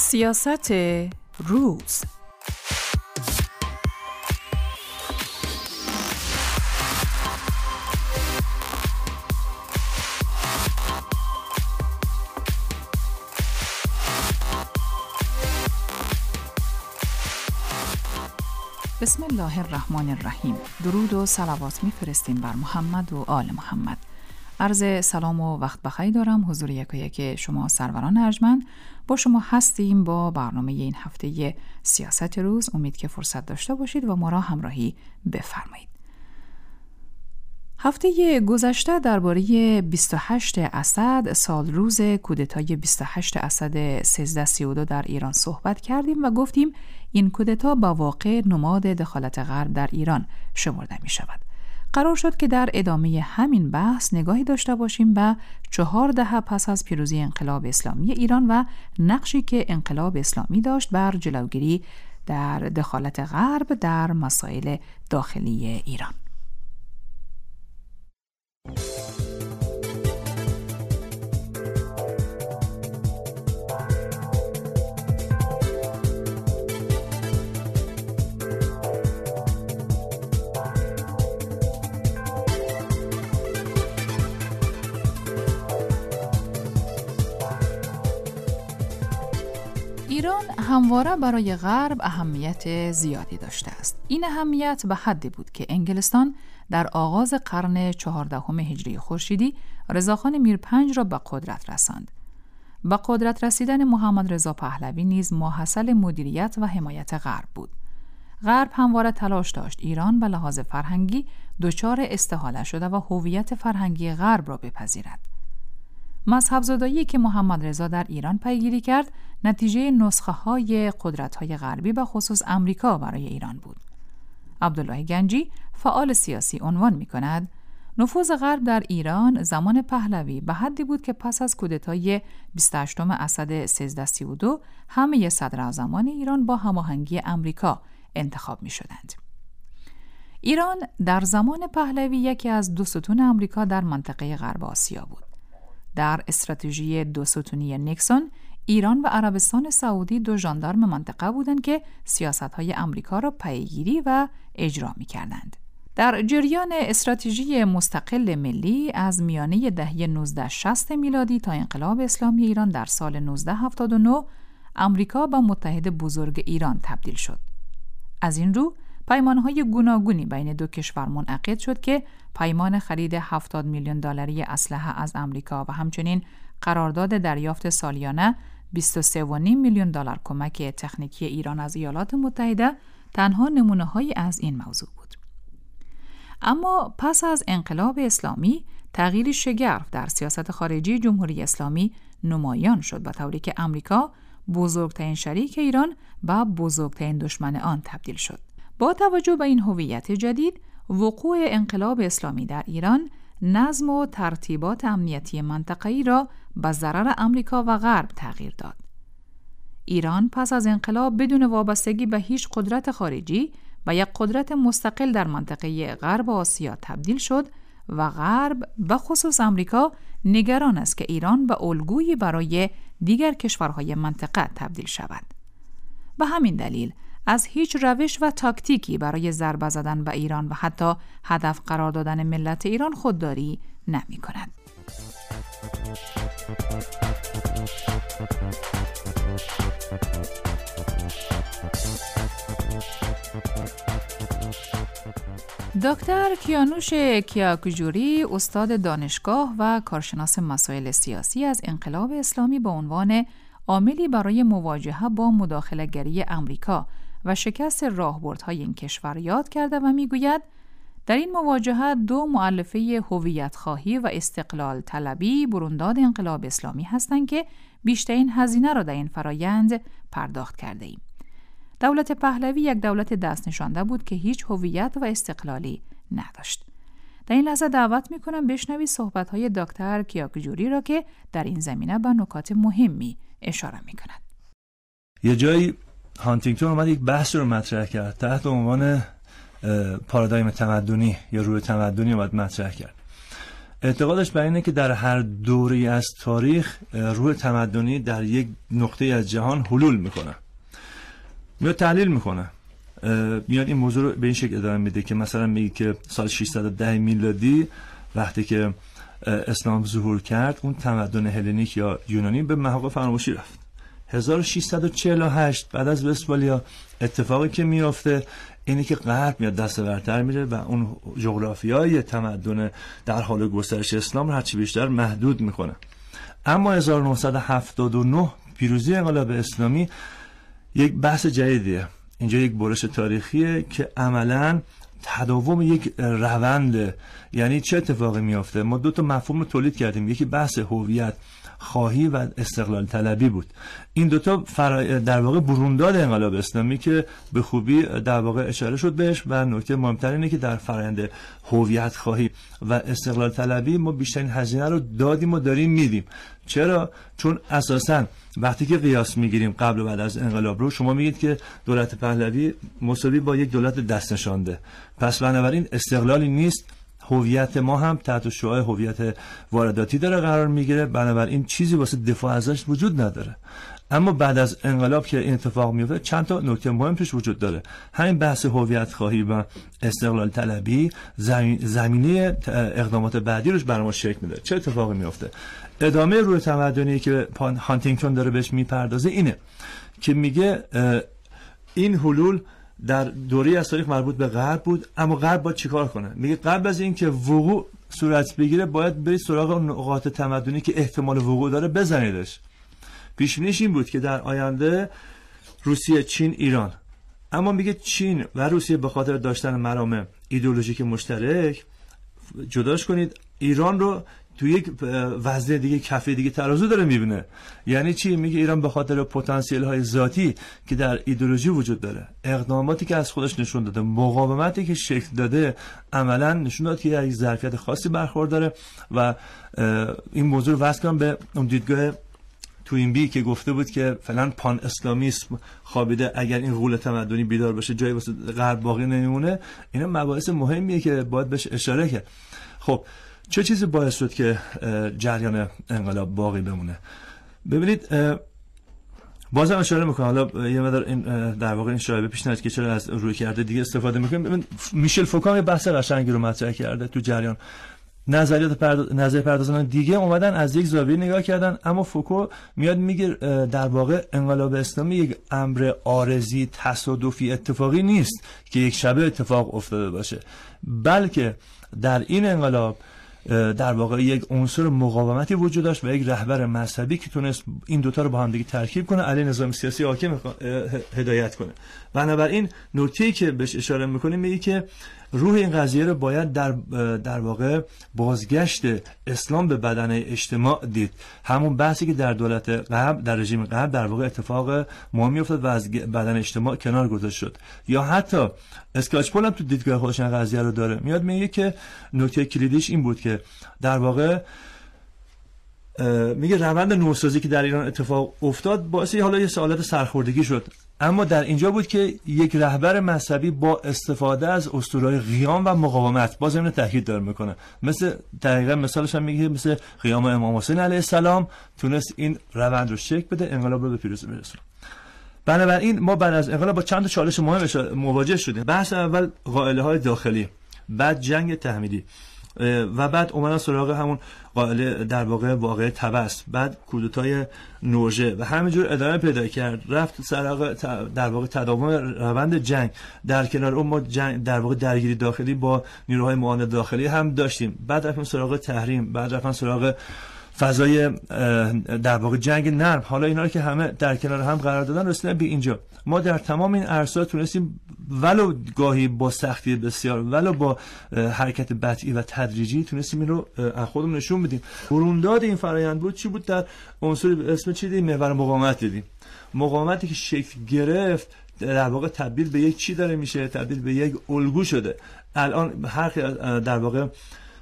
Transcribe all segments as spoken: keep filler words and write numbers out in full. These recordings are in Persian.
سیاست روز. بسم الله الرحمن الرحیم. درود و صلوات می‌فرستیم بر محمد و آل محمد. عرض سلام و وقت بخیر دارم حضور یکایک شما سروران ارجمند. با شما هستیم با برنامه این هفته سیاست روز. امید که فرصت داشته باشید و ما را همراهی بفرمایید. هفته گذشته درباره بیست و هشت اسد، سال روز کودتای بیست و هشت اسد سیزده سی و دو در ایران صحبت کردیم و گفتیم این کودتا با واقع نماد دخالت غرب در ایران شمرده می شود. قرار شد که در ادامه همین بحث نگاهی داشته باشیم به چهار دهه پس از پیروزی انقلاب اسلامی ایران و نقشی که انقلاب اسلامی داشت بر جلوگیری در دخالت غرب در مسائل داخلی ایران. ایران همواره برای غرب اهمیت زیادی داشته است. این اهمیت به حدی بود که انگلستان در آغاز قرن چهاردهم هجری خورشیدی رضاخان میرپنج را به قدرت رساند. به قدرت رسیدن محمد رضا پهلوی نیز ماحصل مدیریت و حمایت غرب بود. غرب همواره تلاش داشت ایران به لحاظ فرهنگی دچار استحاله شده و هویت فرهنگی غرب را بپذیرد. مذهب زدایی که محمد رضا در ایران پیگیری کرد نتیجه نسخه های قدرت های غربی به خصوص امریکا برای ایران بود. عبدالله گنجی فعال سیاسی عنوان می کند نفوذ غرب در ایران زمان پهلوی به حدی بود که پس از کودتای بیست و هشتم اسد سیزده سی و دو همه صدراعظمان ایران با هماهنگی امریکا انتخاب می شدند. ایران در زمان پهلوی یکی از دو ستون امریکا در منطقه غرب آسیا بود. در استراتژی دو ستونی نیکسون، ایران و عربستان سعودی دو ژاندارم منطقه بودند که سیاست‌های امریکا را پیگیری و اجرا می‌کردند. در جریان استراتژی مستقل ملی از میانه دهه نوزده شصت میلادی تا انقلاب اسلامی ایران در سال نوزده هفتاد و نه، امریکا به متحد بزرگ ایران تبدیل شد. از این رو پیمان‌های گوناگونی بین دو کشور منعقد شد که پیمان خرید هفتاد میلیون دلاری اسلحه از امریکا و همچنین قرارداد دریافت سالیانه بیست و سه و نیم میلیون دلار کمک تکنیکی ایران از ایالات متحده تنها نمونه‌هایی از این موضوع بود. اما پس از انقلاب اسلامی تغییری شگرف در سیاست خارجی جمهوری اسلامی نمایان شد به طوری که امریکا بزرگترین شریک ایران به بزرگترین دشمن آن تبدیل شد. با توجه به این هویت جدید، وقوع انقلاب اسلامی در ایران نظم و ترتیبات امنیتی منطقه‌ای را به ضرر امریکا و غرب تغییر داد. ایران پس از انقلاب بدون وابستگی به هیچ قدرت خارجی به یک قدرت مستقل در منطقه غرب آسیا تبدیل شد و غرب به خصوص امریکا نگران است که ایران به الگویی برای دیگر کشورهای منطقه تبدیل شود. به همین دلیل از هیچ روش و تاکتیکی برای ضربه زدن به ایران و حتی هدف قرار دادن ملت ایران خودداری نمی کند. دکتر کیانوش کیاکوجوری استاد دانشگاه و کارشناس مسائل سیاسی از انقلاب اسلامی به عنوان عاملی برای مواجهه با مداخله‌گری امریکا و شکست راهبردهای این کشور یاد کرده و میگوید در این مواجهه دو مؤلفه هویت خواهی و استقلال طلبی برونداد انقلاب اسلامی هستند که بیشترین هزینه را در این فرایند پرداخت کرده ایم. دولت پهلوی یک دولت دست نشانده بود که هیچ هویت و استقلالی نداشت. در این لحظه دعوت میکنم بشنوید صحبت‌های دکتر کیاکوجوری را که در این زمینه به نکات مهمی اشاره میکند. یه جایی هانتینگتون اومد یک بحث رو مطرح کرد تحت عنوان پارادایم تمدنی یا روی تمدنی اومد مطرح کرد. اعتقادش بر اینه که در هر دوره‌ای از تاریخ روح تمدنی در یک نقطه از جهان حلول میکنه، میاد تحلیل میکنه، میاد این موضوع رو به این شکل ادامه میده که مثلا میگه که سال ششصد و ده میلادی وقتی که اسلام ظهور کرد، اون تمدن هلنیک یا یونانی به محو فراموشی رفت. هزار و ششصد و چهل و هشت بعد از وستفالیا اتفاقی که میفته اینه که غرب میاد دست برتر میره و اون جغرافیای تمدن در حال گسترش اسلام رو هرچی بیشتر محدود میکنه. اما هزار و نهصد و هفتاد و نه پیروزی انقلاب اسلامی یک بحث جدیدیه. اینجا یک برش تاریخیه که عملاً تداوم یک روند. یعنی چه اتفاقی میافته؟ ما دو تا مفهوم رو تولید کردیم، یکی بحث هویت خواهی و استقلال طلبی بود. این دوتا فرا... در واقع برونداد انقلاب اسلامی که به خوبی در واقع اشاره شد بهش و نکته مهمتر اینه که در فرآیند هویت خواهی و استقلال طلبی ما بیشترین هزینه رو دادیم و داریم میدیم. چرا؟ چون اساساً وقتی که قیاس میگیریم قبل و بعد از انقلاب رو، شما میگید که دولت پهلوی مساوی با یک دولت دست نشانده، پس بنابراین استقلالی نیست. هویت ما هم تحت شعاع هویت وارداتی داره قرار میگیره، بنابراین چیزی واسه دفاع ازش وجود نداره. اما بعد از انقلاب که این اتفاق میفته چند تا نکته مهم پیش وجود داره. همین بحث هویت خواهی و استقلال طلبی زمینه اقدامات بعدی روش برای ما شکل میده. چه اتفاقی میفته؟ ادامه روی تمدنی که هانتینگتون داره بهش میپردازه اینه که میگه این حلول در دوره از تاریخ مربوط به غرب بود، اما غرب باید چیکار کنه؟ میگه قبل از این که وقوع صورت بگیره باید برید سراغ نقاط تمدنی که احتمال وقوع داره بزنیدش. پیش بینیش این بود که در آینده روسیه، چین، ایران، اما میگه چین و روسیه به خاطر داشتن مرام ایدئولوژیک مشترک جداش کنید، ایران رو تو یک وزنه دیگه، کفه دیگه ترازو داره میبینه. یعنی چی؟ میگه ایران به خاطر پتانسیل های ذاتی که در ایدئولوژی وجود داره، اقداماتی که از خودش نشون داده، مقاومتی که شکل داده، عملا نشون داد که یک ظرفیت خاصی برخورداره و این موضوع رو وصل کنم به اون دیدگاه توینبی که گفته بود که فلان پان اسلامیسم خوابیده، اگر این غول تمدنی بیدار باشه جایی واسه غرب باقی نمیمونه. اینا مباحث مهمیه که باید بهش اشاره کرد. خب چه چیزی باعث شد که جریان انقلاب باقی بمونه؟ ببینید بازم اشاره میکنم، حالا یه مقدار این در واقع این شایبه پیش نیاد که چرا از روی کرده دیگه استفاده میکنیم. ببین میشل فوکو یه بحث قشنگی رو مطرح کرده تو جریان. نظریات پرد... نظریه پردازان دیگه اومدن از یک زاویه نگاه کردن، اما فوکو میاد میگه در واقع انقلاب اسلامی یک امر عارضی تصادفی اتفاقی نیست که یک شبه اتفاق افتاده باشه، بلکه در این انقلاب در واقع یک عنصر مقاومتی وجود داشت و یک رهبر مذهبی که تونست این دوتا رو با هم دیگه ترکیب کنه، علیه نظام سیاسی حاکم هدایت کنه. بنابراین نکته‌ای که بهش اشاره می‌کنیم میگه که روح این قضیه رو باید در در واقع بازگشت اسلام به بدن اجتماع دید. همون بحثی که در دولت قبل، در رژیم قبل در واقع اتفاق مهمی افتاد و از بدن اجتماع کنار گذاشته شد. یا حتی اسکاچپول هم تو دیدگاه خودش این قضیه رو داره، میاد میگه که نکته کلیدیش این بود که در واقع میگه روند نوسازی که در ایران اتفاق افتاد باعث حالا یه حالت سرخوردگی شد، اما در اینجا بود که یک رهبر مذهبی با استفاده از اسطوره‌های قیام و مقاومت، باز اینو تاکید داره میکنه، مثل دقیقاً مثالش هم میگه مثل قیام امام حسین علیه السلام، تونست این روند رو شکل بده، انقلاب رو به پیروزی برسونه. بنابراین ما بعد از انقلاب با چند تا چالش مهم مواجه شدیم. بحث اول قائله‌های داخلی، بعد جنگ تحمیلی و بعد اومدن سراغ همون قائله در واقع واقعه طبس، بعد کودتای نوژه و همینجور ادامه پیدا کرد، رفت سراغ در واقع تداوم روند جنگ. در کنار اون ما جنگ در واقع درگیری داخلی با نیروهای معاند داخلی هم داشتیم، بعد رفتن سراغ تحریم، بعد رفتن سراغ فضای در واقع جنگ نرم. حالا اینا رو که همه در کنار هم قرار دادن رسیدن به اینجا. ما در تمام این عرصه‌ها تونستیم ولو گاهی با سختی بسیار، ولو با حرکت بطیء و تدریجی تونستیم این رو از خودمون نشون بدیم. برونداد این فرآیند بود چی بود؟ در عنصر اسم چی دیدیم؟ محور مقاومت دیدیم. مقاومتی که شکل گرفت در واقع تبدیل به یک چی داره میشه؟ تبدیل به یک الگو شده. الان هر در واقع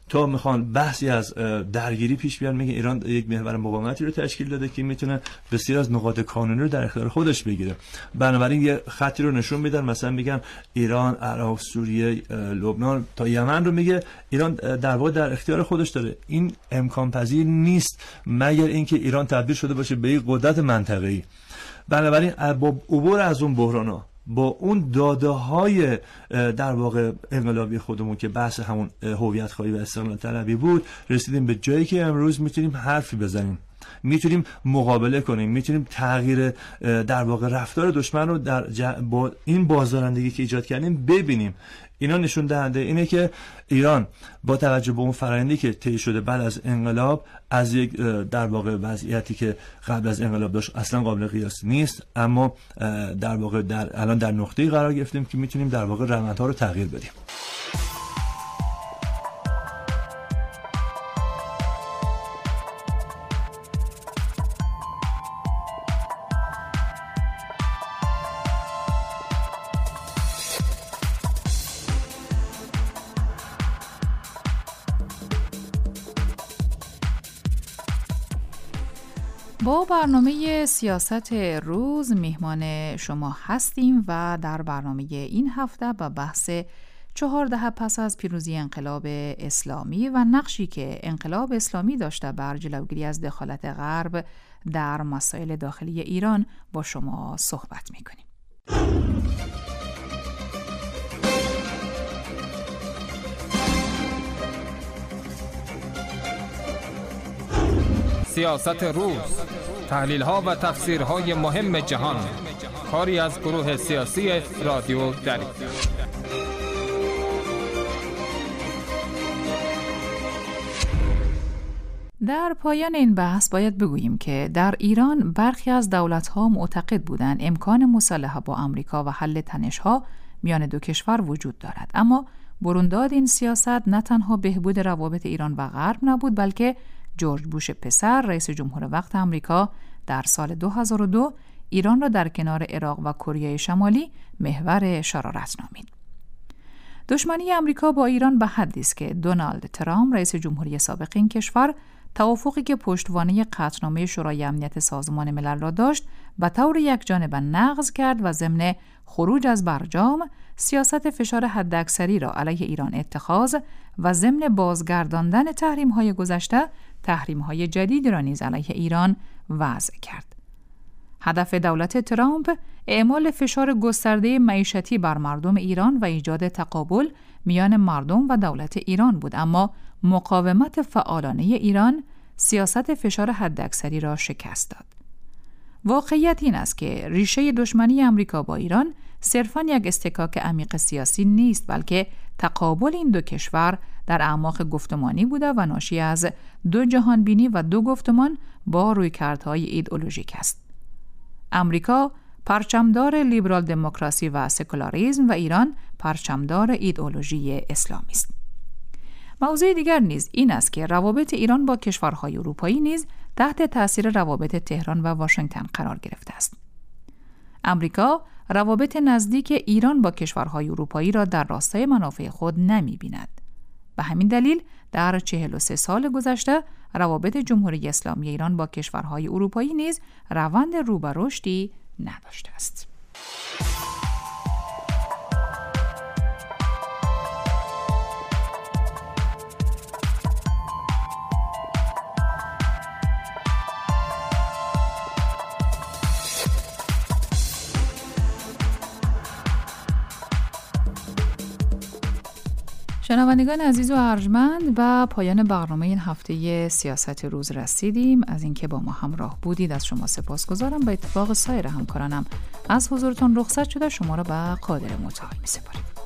تا میخوان بحثی از درگیری پیش بیارن، میگه ایران یک محور مقاومتی رو تشکیل داده که میتونه بسیار از نقاط کانونی رو در اختیار خودش بگیره. بنابراین یه خطی رو نشون میدن، مثلا میگن ایران، عراق، سوریه، لبنان تا یمن رو میگه ایران در واقع در اختیار خودش داره. این امکان پذیر نیست مگر اینکه ایران تبدیل شده باشه به یک قدرت منطقه‌ای. بنابراین با عبور از اون بحران‌ها، با اون داده های در واقع انقلابی خودمون که بحث همون هویت خواهی و استقلال طلبی بود، رسیدیم به جایی که امروز میتونیم حرفی بزنیم، میتونیم مقابله کنیم، میتونیم تغییر در واقع رفتار دشمن رو در ج... با این بازدارندگی که ایجاد کردیم ببینیم. اینا نشون دهنده اینه که ایران با توجه به اون فرآیندی که طی شده بعد از انقلاب، از یک در واقع وضعیتی که قبل از انقلاب داشت اصلا قابل قیاس نیست، اما در واقع در الان در نقطه‌ای قرار گرفتیم که میتونیم در واقع روندها رو تغییر بدیم. با برنامه سیاست روز میهمان شما هستیم و در برنامه این هفته با بحث چهار دهه پس از پیروزی انقلاب اسلامی و نقشی که انقلاب اسلامی داشته بر جلوگیری از دخالت غرب در مسائل داخلی ایران با شما صحبت میکنیم. سیاست روز، تحلیل‌ها و تفسیرهای مهم جهان، کاری از گروه سیاسی رادیو دری. در پایان این بحث باید بگوییم که در ایران برخی از دولت‌ها معتقد بودند امکان مصالحه با آمریکا و حل تنش‌ها میان دو کشور وجود دارد، اما برونداد این سیاست نه تنها بهبود روابط ایران و غرب نبود، بلکه جورج بوش پسر رئیس جمهور وقت آمریکا در سال دو هزار و دو ایران را در کنار عراق و کره شمالی محور شرارت نامید. دشمنی آمریکا با ایران به حدی است که دونالد ترامپ رئیس جمهوری سابق این کشور توافقی که پشتوانه قطعنامه شورای امنیت سازمان ملل را داشت به طور یکجانبه نقض کرد و ضمن خروج از برجام سیاست فشار حداکثری را علیه ایران اتخاذ و ضمن بازگرداندن تحریم‌های گذشته تحریم‌های جدید را نیز علیه ایران وضع کرد. هدف دولت ترامپ اعمال فشار گسترده معیشتی بر مردم ایران و ایجاد تقابل میان مردم و دولت ایران بود، اما مقاومت فعالانه ایران سیاست فشار حداکثری را شکست داد. واقعیت این است که ریشه دشمنی آمریکا با ایران صرفاً یک اصطکاک عمیق سیاسی نیست، بلکه تقابل این دو کشور در اعماق گفتمانی بوده و ناشی از دو جهانبینی و دو گفتمان با رویکردهای ایدئولوژیک است. آمریکا پرچمدار لیبرال دموکراسی و سکولاریسم و ایران پرچمدار ایدئولوژی اسلامی است. موضوع دیگر نیز این است که روابط ایران با کشورهای اروپایی نیز تحت تاثیر روابط تهران و واشنگتن قرار گرفته است. آمریکا روابط نزدیک ایران با کشورهای اروپایی را در راستای منافع خود نمی‌بیند. به همین دلیل در چهل و سه سال گذشته روابط جمهوری اسلامی ایران با کشورهای اروپایی نیز روند رو به رشدی نداشته است. شنوندگان عزیز و ارجمند، به پایان برنامه این هفته سیاست روز رسیدیم. از اینکه با ما همراه بودید از شما سپاسگزارم. به اتفاق سایر همکارانم از حضورتان رخصت شده شما را به قادر متعال می‌سپاریم.